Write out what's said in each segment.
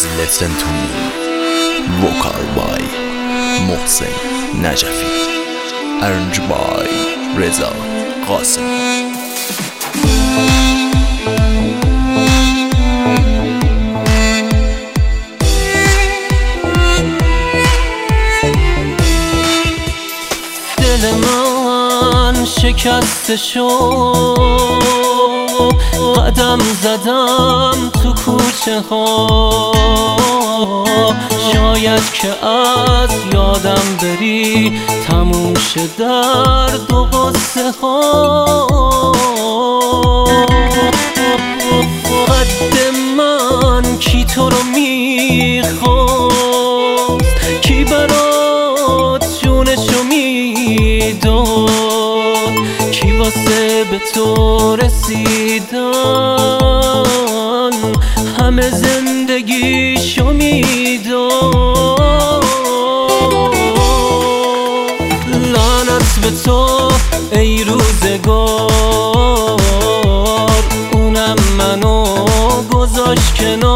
listen to me. Vocal by محسن نجفی. Arranged by رضا قاسمی. دل من شکسته شد، قدم زدم تو کوچه ها، شاید که از یادم بری تموم شه درد و غصه ها. قد من کی تو رو میخواست، کی برات جونشو میداد، کی واسه به تو رسیدن همه زندگیشو میداد. لعنت به تو ای روزگار، اونم منو گذاشت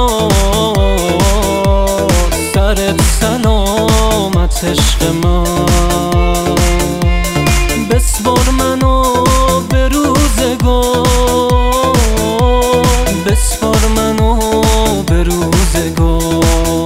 کنار. سرت سلامت عشق من، بسپار منو به روزگار، بسپار منو به روزگار.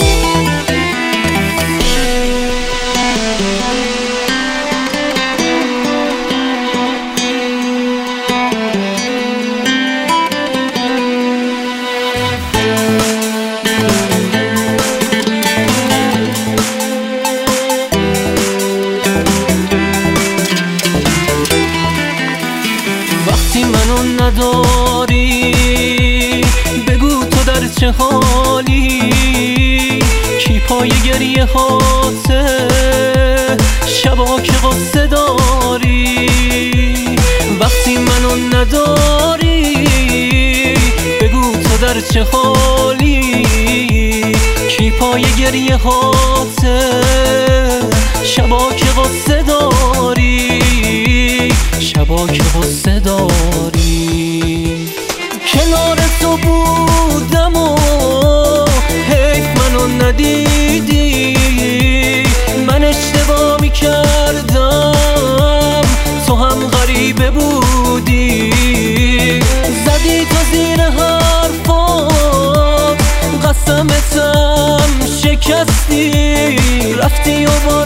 وقتی منو نداری بگو تو در چه حالی، کی پای گریه هاته شبا که غصه داری. وقتی منو نداری بگو تو در چه حالی، کی پای گریه هاته شبا که غصه داری، شبا که غصه داری. کنار تو بودم و حیف منو ندیدی، من اشتباه میکردم تو هم غریبه بودی. زدی تو زیر حرفات قسمتم شکستی، رفتی و با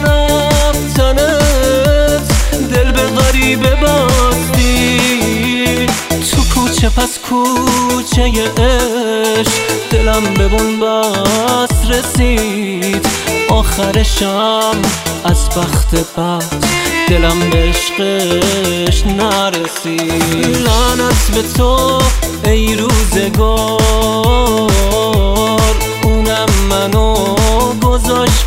رفتنت دل به غریبه بستی. تو کوچه پس کوچه عشق دلم به بنبست رسید، آخرشم از بخت بد دلم به عشقش نرسید. لعنت به تو ای روزگار، اونم منو گذاشت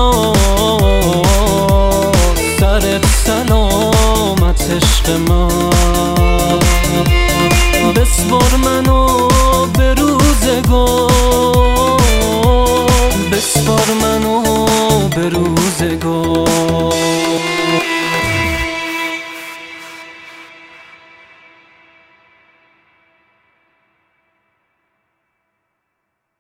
کنار. سرت سلامت عشق من، بسپار منو به روزگار، بسپار منو به روزگار.